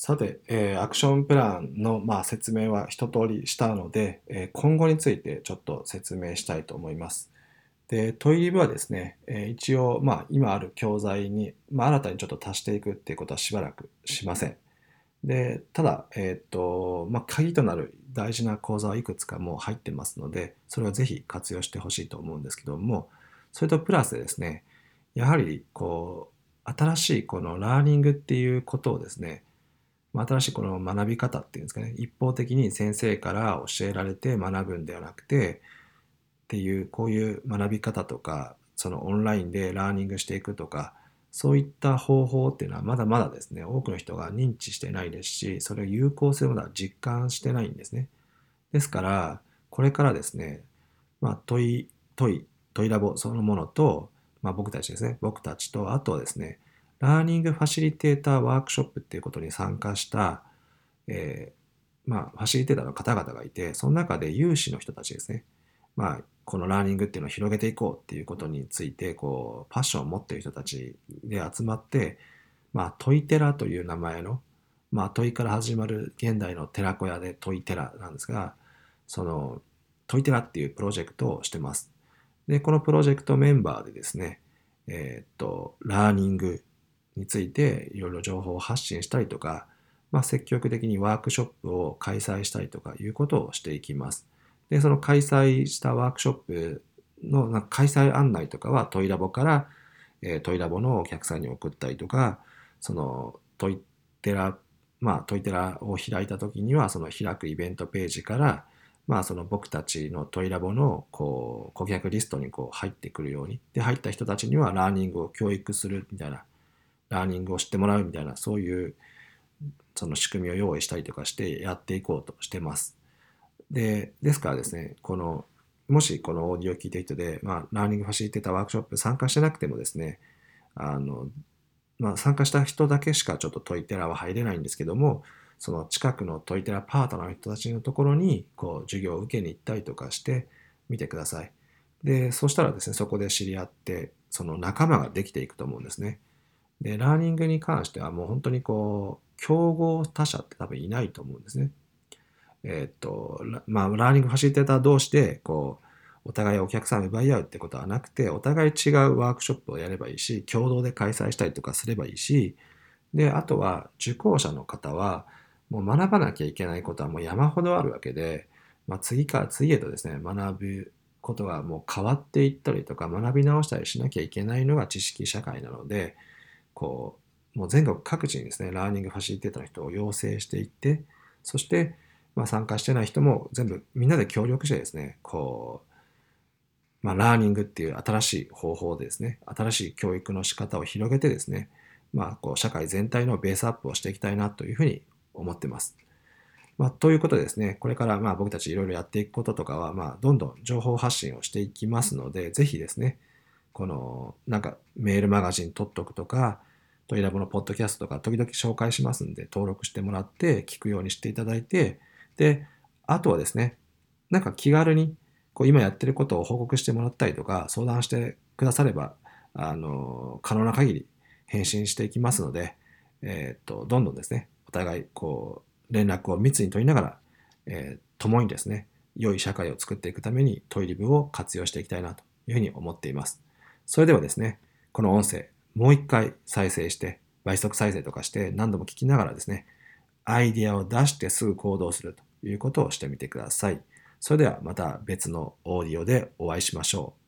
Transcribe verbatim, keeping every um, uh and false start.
さて、えーアクションプランの、まあ、説明は一通りしたので、えー今後についてちょっと説明したいと思います。で、トイリブはですね、えー一応、まあ、今ある教材に、まあ、新たにちょっと足していくっていうことはしばらくしません。で、ただ、えーっと、まあ、鍵となる大事な講座はいくつかもう入ってますので、それをぜひ活用してほしいと思うんですけども、それとプラスでですね、やはり、こう、新しいこのラーニングっていうことをですね、まあ、新しいこの学び方っていうんですかね、一方的に先生から教えられて学ぶんではなくて、っていう、こういう学び方とか、そのオンラインでラーニングしていくとか、そういった方法っていうのはまだまだですね、多くの人が認知してないですし、それを有効性をまだ実感してないんですね。ですから、これからですね、まあ、問い、問い、問いラボそのものと、まあ、僕たちですね、僕たちと、あとはですね、ラーニングファシリテーターワークショップっていうことに参加した、えーまあ、ファシリテーターの方々がいて、その中で有志の人たちですね、まあ、このラーニングっていうのを広げていこうっていうことについて、こう、パッションを持っている人たちで集まって、まあ、問い寺という名前の、まあ、問いから始まる現代の寺子屋で問い寺なんですが、その、問い寺っていうプロジェクトをしてます。で、このプロジェクトメンバーでですね、えーっと、ラーニングについていろいろ情報を発信したりとか、まあ、積極的にワークショップを開催したりとかいうことをしていきます。で、その開催したワークショップのなんか開催案内とかはトイラボから、えートイラボのお客さんに送ったりとか、そのトイテラ、まあトイテラを開いた時にはその開くイベントページから、まあその僕たちのトイラボのこう顧客リストにこう入ってくるように。で、入った人たちにはラーニングを教育するみたいな、ラーニングを知ってもらうみたいな、そういうその仕組みを用意したりとかしてやっていこうとしてます。で、ですからですね、この、もしこのオーディオを聞いている人で、まあ、ラーニングファシリテーターワークショップ参加してなくてもですね、あの、まあ、参加した人だけしかちょっとトイテラは入れないんですけども、その近くのトイテラパートナーの人たちのところに、こう、授業を受けに行ったりとかしてみてください。で、そうしたらですね、そこで知り合って、その仲間ができていくと思うんですね。で、ラーニングに関してはもう本当にこう、競合他社って多分いないと思うんですね。えーっと、ラまあ、ラーニングファシリテーター同士で、こう、お互いお客さんを奪い合うってことはなくて、お互い違うワークショップをやればいいし、共同で開催したりとかすればいいし、で、あとは受講者の方は、もう学ばなきゃいけないことはもう山ほどあるわけで、まあ、次から次へとですね、学ぶことがもう変わっていったりとか、学び直したりしなきゃいけないのが知識社会なので、こう、もう全国各地にですね、ラーニングファシリテーターの人を養成していって、そして、まあ、参加してない人も全部みんなで協力してですね、こう、まあ、ラーニングっていう新しい方法でですね、新しい教育の仕方を広げてですね、まあ、こう社会全体のベースアップをしていきたいなというふうに思ってます。まあ、ということでですね、これからまあ僕たちいろいろやっていくこととかは、まあ、どんどん情報発信をしていきますので、ぜひですね、この、なんかメールマガジン取っとくとか、トイラボのポッドキャストとか時々紹介しますんで、登録してもらって聞くようにしていただいて、で、あとはですね、なんか気軽に、こう今やってることを報告してもらったりとか、相談してくだされば、あの、可能な限り返信していきますので、えっと、どんどんですね、お互い、こう、連絡を密に取りながら、えー共にですね、良い社会を作っていくためにトイリブを活用していきたいなというふうに思っています。それではですね、この音声、もう一回再生して、倍速再生とかして何度も聞きながらですね、アイディアを出してすぐ行動するということをしてみてください。それではまた別のオーディオでお会いしましょう。